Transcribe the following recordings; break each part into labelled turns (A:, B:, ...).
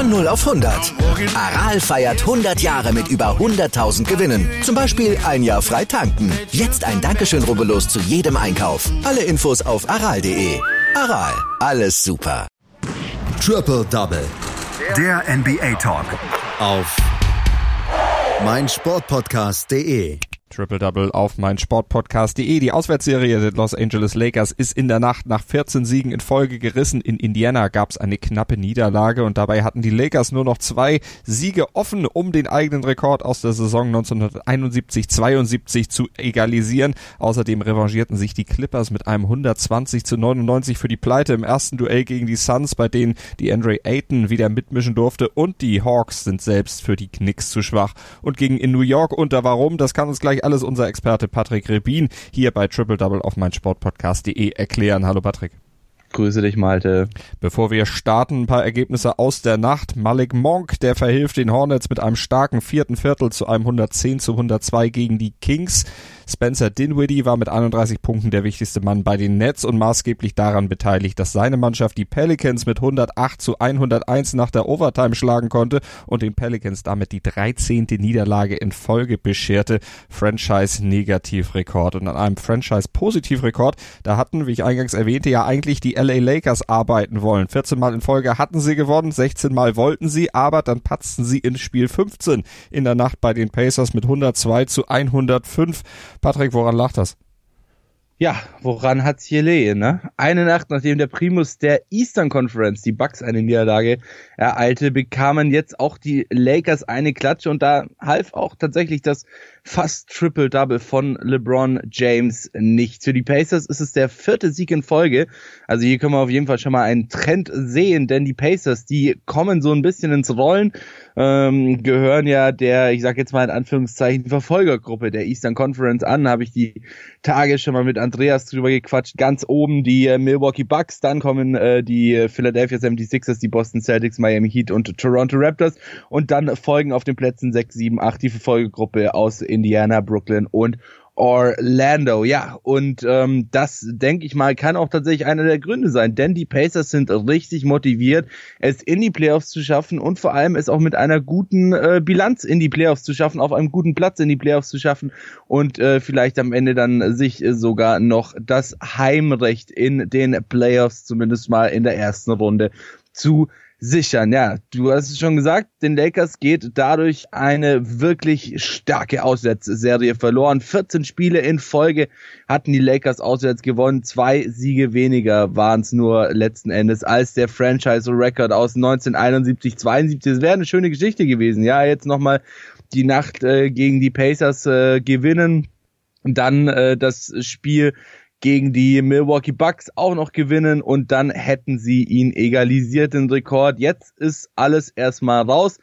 A: Von 0 auf 100. Aral feiert 100 Jahre mit über 100.000 Gewinnen. Zum Beispiel ein Jahr frei tanken. Jetzt ein Dankeschön, rubbellos zu jedem Einkauf. Alle Infos auf aral.de. Aral, alles super.
B: Triple Double. Der NBA Talk. Auf meinsportpodcast.de.
C: Triple Double auf meinsportpodcast.de. Die Auswärtsserie der Los Angeles Lakers ist in der Nacht nach 14 Siegen in Folge gerissen. In Indiana gab es eine knappe Niederlage und dabei hatten die Lakers nur noch 2 Siege offen, um den eigenen Rekord aus der Saison 1971-72 zu egalisieren. Außerdem revanchierten sich die Clippers mit einem 120-99 für die Pleite im ersten Duell gegen die Suns, bei denen die Andre Ayton wieder mitmischen durfte, und die Hawks sind selbst für die Knicks zu schwach und gingen in New York unter. Warum? Das kann uns gleich alles unser Experte Patrick Rebin hier bei Triple Double auf meinsportpodcast.de erklären. Hallo Patrick.
D: Grüße dich, Malte.
C: Bevor wir starten, ein paar Ergebnisse aus der Nacht. Malik Monk, der verhilft den Hornets mit einem starken vierten Viertel zu einem 110-102 gegen die Kings. Spencer Dinwiddie war mit 31 Punkten der wichtigste Mann bei den Nets und maßgeblich daran beteiligt, dass seine Mannschaft die Pelicans mit 108-101 nach der Overtime schlagen konnte und den Pelicans damit die 13. Niederlage in Folge bescherte. Franchise-Negativrekord. Und an einem Franchise-Positivrekord, da hatten, wie ich eingangs erwähnte, ja eigentlich die LA Lakers arbeiten wollen. 14 Mal in Folge hatten sie gewonnen, 16 Mal wollten sie, aber dann patzten sie in Spiel 15 in der Nacht bei den Pacers mit 102-105. Patrick, woran lag das?
D: Ja, woran hat's hier gelegen, ne? Eine Nacht, nachdem der Primus der Eastern Conference, die Bucks, eine Niederlage ereilte, bekamen jetzt auch die Lakers eine Klatsche und da half auch tatsächlich das fast Triple-Double von LeBron James nicht. Für die Pacers ist es der 4. Sieg in Folge. Also hier können wir auf jeden Fall schon mal einen Trend sehen, denn die Pacers, die kommen so ein bisschen ins Rollen, gehören ja der, ich sag jetzt mal in Anführungszeichen, Verfolgergruppe der Eastern Conference an. Habe ich die Tage schon mal mit Andreas drüber gequatscht. Ganz oben die Milwaukee Bucks, dann kommen die Philadelphia 76ers, die Boston Celtics, Miami Heat und Toronto Raptors und dann folgen auf den Plätzen 6, 7, 8 die Verfolgergruppe aus Indiana, Brooklyn und Orlando. Ja, und das, denke ich mal, kann auch tatsächlich einer der Gründe sein, denn die Pacers sind richtig motiviert, es in die Playoffs zu schaffen und vor allem es auch mit einer guten Bilanz in die Playoffs zu schaffen, auf einem guten Platz in die Playoffs zu schaffen und vielleicht am Ende dann sich sogar noch das Heimrecht in den Playoffs, zumindest mal in der ersten Runde, zu sichern. Ja, du hast es schon gesagt, den Lakers geht dadurch eine wirklich starke Auswärtsserie verloren. 14 Spiele in Folge hatten die Lakers auswärts gewonnen. 2 Siege weniger waren es nur letzten Endes als der Franchise-Record aus 1971-72. Das wäre eine schöne Geschichte gewesen. Ja, jetzt nochmal die Nacht gegen die Pacers gewinnen. Dann das Spiel gegen die Milwaukee Bucks auch noch gewinnen und dann hätten sie ihn egalisiert, den Rekord. Jetzt ist alles erstmal raus.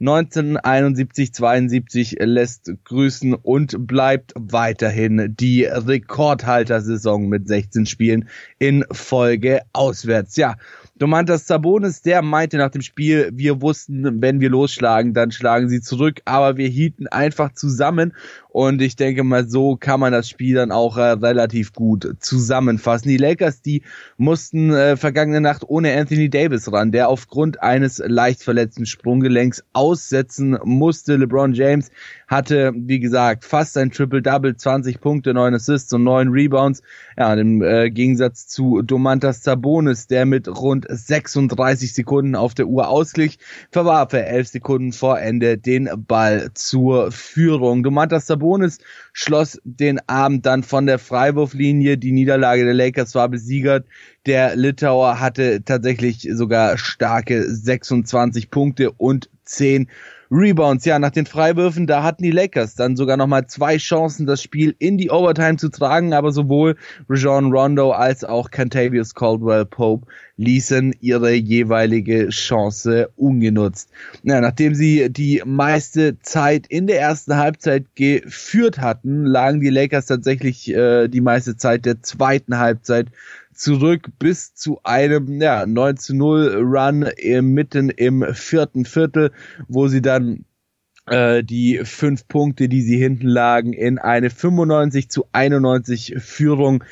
D: 1971-72 lässt grüßen und bleibt weiterhin die Rekordhaltersaison mit 16 Spielen in Folge auswärts. Ja, Domantas Sabonis, der meinte nach dem Spiel, wir wussten, wenn wir losschlagen, dann schlagen sie zurück, aber wir hielten einfach zusammen und ich denke mal, so kann man das Spiel dann auch relativ gut zusammenfassen. Die Lakers, die mussten vergangene Nacht ohne Anthony Davis ran, der aufgrund eines leicht verletzten Sprunggelenks aussetzen musste. LeBron James hatte, wie gesagt, fast ein Triple-Double, 20 Punkte, 9 Assists und 9 Rebounds. Ja, im Gegensatz zu Domantas Sabonis, der mit rund 36 Sekunden auf der Uhr ausglich, verwarf er 11 Sekunden vor Ende den Ball zur Führung. Domantas Sabonis schloss den Abend dann von der Freiwurflinie. Die Niederlage der Lakers war besiegert. Der Litauer hatte tatsächlich sogar starke 26 Punkte und 10 Rebounds. Ja, nach den Freiwürfen, da hatten die Lakers dann sogar nochmal 2 Chancen, das Spiel in die Overtime zu tragen, aber sowohl Rajon Rondo als auch Kentavious Caldwell-Pope ließen ihre jeweilige Chance ungenutzt. Ja, nachdem sie die meiste Zeit in der ersten Halbzeit geführt hatten, lagen die Lakers tatsächlich die meiste Zeit der zweiten Halbzeit zurück bis zu einem 9-0 Run mitten im vierten Viertel, wo sie dann die 5 Punkte, die sie hinten lagen, in eine 95-91 Führung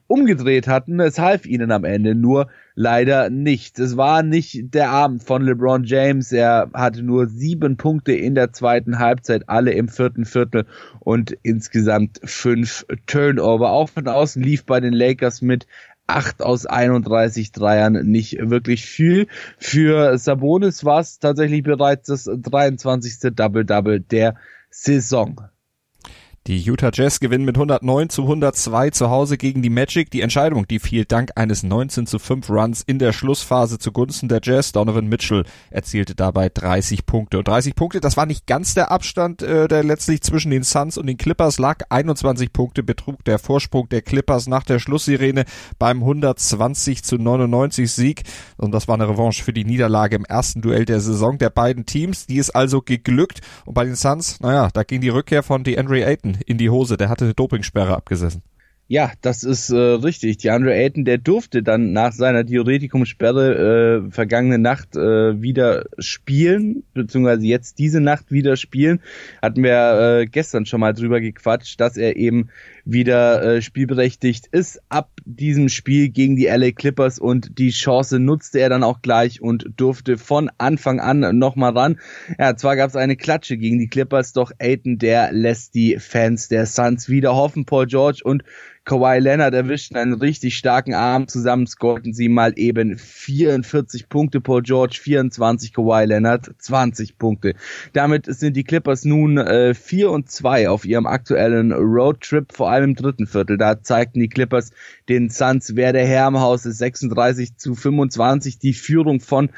D: umgedreht hatten. Es half ihnen am Ende nur leider nicht. Es war nicht der Abend von LeBron James. Er hatte nur 7 Punkte in der zweiten Halbzeit, alle im vierten Viertel und insgesamt 5 Turnover. Auch von außen lief bei den Lakers mit 8 aus 31 Dreiern nicht wirklich viel. Für Sabonis war es tatsächlich bereits das 23. Double-Double der Saison.
C: Die Utah Jazz gewinnen mit 109-102 zu Hause gegen die Magic. Die Entscheidung, die fiel dank eines 19-5 Runs in der Schlussphase zugunsten der Jazz. Donovan Mitchell erzielte dabei 30 Punkte. Und 30 Punkte, das war nicht ganz der Abstand, der letztlich zwischen den Suns und den Clippers lag. 21 Punkte betrug der Vorsprung der Clippers nach der Schlusssirene beim 120-99 Sieg. Und das war eine Revanche für die Niederlage im ersten Duell der Saison der beiden Teams. Die ist also geglückt. Und bei den Suns, da ging die Rückkehr von DeAndre Ayton in die Hose, der hatte eine Dopingsperre abgesessen.
D: Ja, das ist richtig. DeAndre Ayton, der durfte dann nach seiner Diuretikumsperre vergangene Nacht wieder spielen, beziehungsweise jetzt diese Nacht wieder spielen. Hatten wir gestern schon mal drüber gequatscht, dass er eben wieder spielberechtigt ist ab diesem Spiel gegen die LA Clippers und die Chance nutzte er dann auch gleich und durfte von Anfang an nochmal ran. Ja, zwar gab es eine Klatsche gegen die Clippers, doch Ayton, der lässt die Fans der Suns wieder hoffen. Paul George und Kawhi Leonard erwischten einen richtig starken Abend. Zusammen scorten sie mal eben 44 Punkte. Paul George 24, Kawhi Leonard 20 Punkte. Damit sind die Clippers nun 4-2 auf ihrem aktuellen Roadtrip, vor allem im dritten Viertel. Da zeigten die Clippers den Suns, wer der Herr im Haus ist. 36-25, die Führung von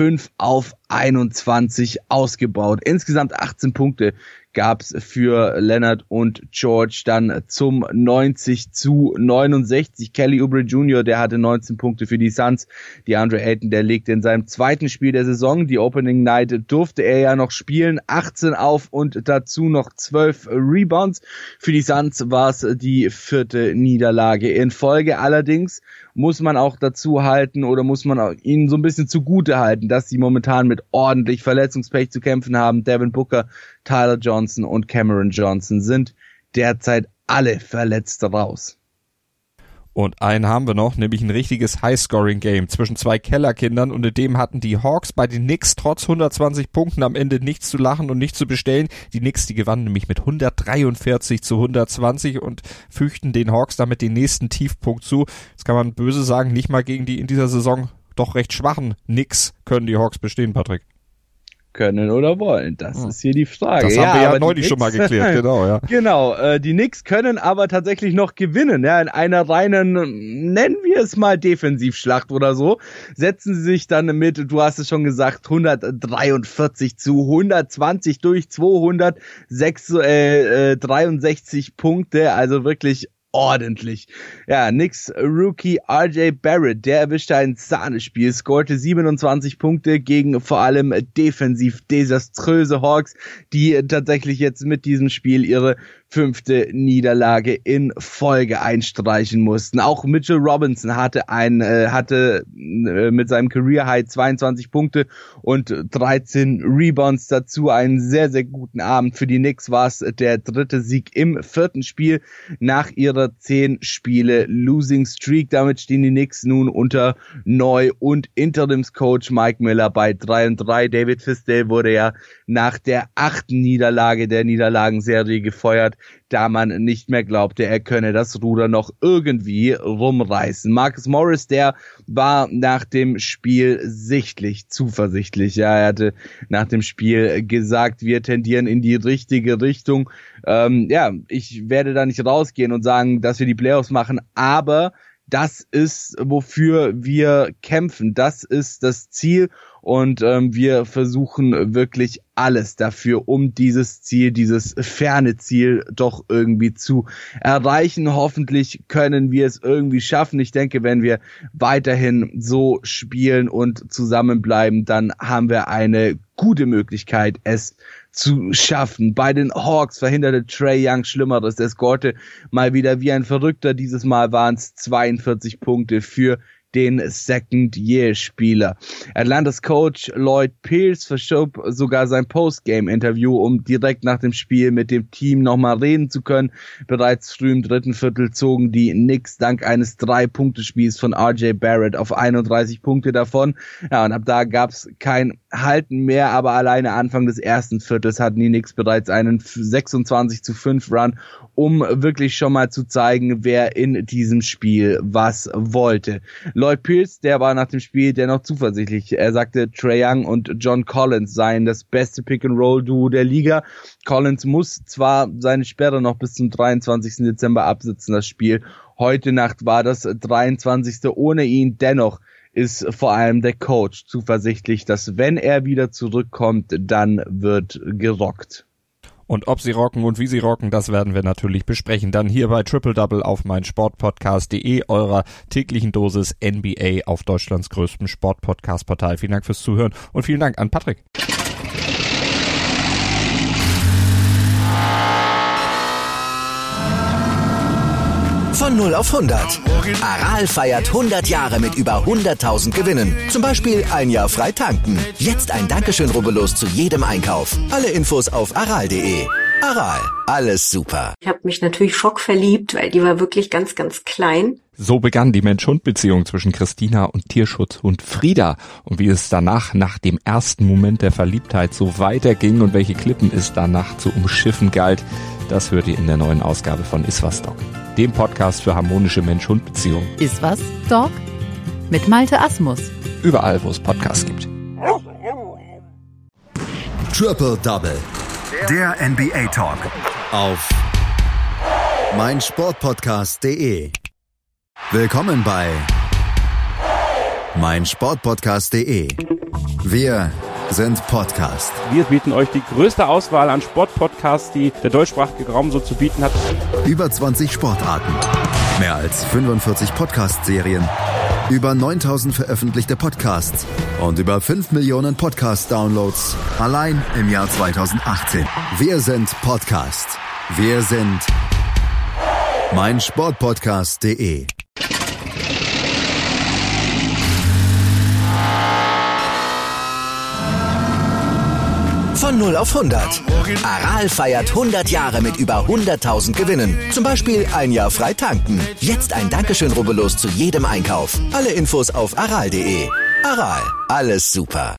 D: 5-21 ausgebaut. Insgesamt 18 Punkte gab's für Leonard und George dann zum 90-69. Kelly Oubre Jr., der hatte 19 Punkte für die Suns. DeAndre Ayton, der legte in seinem zweiten Spiel der Saison, die Opening Night, durfte er ja noch spielen. 18 auf und dazu noch 12 Rebounds. Für die Suns war es die 4. Niederlage in Folge. Allerdings muss man auch dazu halten oder muss man auch ihnen so ein bisschen zugute halten, dass sie momentan mit ordentlich Verletzungspech zu kämpfen haben. Devin Booker, Tyler Johnson und Cameron Johnson sind derzeit alle verletzt raus.
C: Und einen haben wir noch, nämlich ein richtiges High-Scoring-Game zwischen zwei Kellerkindern und in dem hatten die Hawks bei den Knicks trotz 120 Punkten am Ende nichts zu lachen und nicht zu bestellen. Die Knicks, die gewannen nämlich mit 143-120 und fügten den Hawks damit den nächsten Tiefpunkt zu. Jetzt kann man böse sagen, nicht mal gegen die in dieser Saison doch recht schwachen Knicks können die Hawks bestehen, Patrick.
D: Können oder wollen, das ist hier die Frage.
C: Das haben wir ja neulich schon mal geklärt, genau. Ja.
D: Genau, die Knicks können aber tatsächlich noch gewinnen, ja, in einer reinen, nennen wir es mal Defensivschlacht oder so, setzen sie sich dann mit, du hast es schon gesagt, 143-120 durch 263 Punkte, also wirklich ordentlich. Ja, Knicks Rookie RJ Barrett, der erwischte ein Sahnespiel, scorte 27 Punkte gegen vor allem defensiv desaströse Hawks, die tatsächlich jetzt mit diesem Spiel ihre 5. Niederlage in Folge einstreichen mussten. Auch Mitchell Robinson hatte mit seinem Career High 22 Punkte und 13 Rebounds dazu. Einen sehr, sehr guten Abend. Für die Knicks war es der 3. Sieg im 4. Spiel nach ihrer 10 Spiele Losing Streak. Damit stehen die Knicks nun unter Neu- und Interimscoach Mike Miller bei 3-3. David Fizdale wurde ja nach der 8. Niederlage der Niederlagenserie gefeuert, da man nicht mehr glaubte, er könne das Ruder noch irgendwie rumreißen. Marcus Morris, der war nach dem Spiel sichtlich zuversichtlich. Ja, er hatte nach dem Spiel gesagt, wir tendieren in die richtige Richtung. Ich werde da nicht rausgehen und sagen, dass wir die Playoffs machen, aber das ist, wofür wir kämpfen. Das ist das Ziel und wir versuchen wirklich alles dafür, um dieses Ziel, dieses ferne Ziel doch irgendwie zu erreichen. Hoffentlich können wir es irgendwie schaffen. Ich denke, wenn wir weiterhin so spielen und zusammenbleiben, dann haben wir eine gute Möglichkeit, es zu schaffen. Bei den Hawks verhinderte Trae Young Schlimmeres. Er scorte mal wieder wie ein Verrückter. Dieses Mal waren es 42 Punkte für den Second-Year-Spieler. Atlantas Coach Lloyd Pierce verschob sogar sein Postgame-Interview, um direkt nach dem Spiel mit dem Team nochmal reden zu können. Bereits früh im dritten Viertel zogen die Knicks dank eines 3-Punkte-Spiels von RJ Barrett auf 31 Punkte davon. Ja, und ab da gab's kein Halten mehr, aber alleine Anfang des ersten Viertels hatten die Knicks bereits einen 26-5 Run, um wirklich schon mal zu zeigen, wer in diesem Spiel was wollte. Lloyd Pierce, der war nach dem Spiel dennoch zuversichtlich. Er sagte, Trae Young und John Collins seien das beste Pick-and-Roll-Duo der Liga. Collins muss zwar seine Sperre noch bis zum 23. Dezember absitzen, das Spiel. Heute Nacht war das 23. ohne ihn. Dennoch ist vor allem der Coach zuversichtlich, dass wenn er wieder zurückkommt, dann wird gerockt.
C: Und ob sie rocken und wie sie rocken, das werden wir natürlich besprechen. Dann hier bei Triple Double auf meinsportpodcast.de, eurer täglichen Dosis NBA auf Deutschlands größtem Sportpodcast-Portal. Vielen Dank fürs Zuhören und vielen Dank an Patrick.
A: Von 0 auf 100. Aral feiert 100 Jahre mit über 100.000 Gewinnen. Zum Beispiel ein Jahr frei tanken. Jetzt ein Dankeschön, rubbellos zu jedem Einkauf. Alle Infos auf aral.de. Aral, alles super.
E: Ich habe mich natürlich schockverliebt, weil die war wirklich ganz, ganz klein.
C: So begann die Mensch-Hund-Beziehung zwischen Christina und Tierschutzhund Frieda. Und wie es danach, nach dem ersten Moment der Verliebtheit, so weiterging und welche Klippen es danach zu umschiffen galt, das hört ihr in der neuen Ausgabe von Iswas Dog, dem Podcast für harmonische Mensch-Hund-Beziehungen.
F: Iswas Dog mit Malte Asmus.
C: Überall, wo es Podcasts gibt.
B: Triple Double. Der NBA Talk. Auf meinsportpodcast.de. Willkommen bei meinsportpodcast.de. Wir sind Podcast.
G: Wir bieten euch die größte Auswahl an Sportpodcasts, die der deutschsprachige Raum so zu bieten hat.
B: Über 20 Sportarten, mehr als 45 Podcast-Serien, über 9000 veröffentlichte Podcasts und über 5 Millionen Podcast-Downloads allein im Jahr 2018. Wir sind Podcast. Wir sind meinsportpodcast.de.
A: Von 0 auf 100. Aral feiert 100 Jahre mit über 100.000 Gewinnen. Zum Beispiel ein Jahr frei tanken. Jetzt ein Dankeschön, rubbellos zu jedem Einkauf. Alle Infos auf aral.de. Aral, alles super.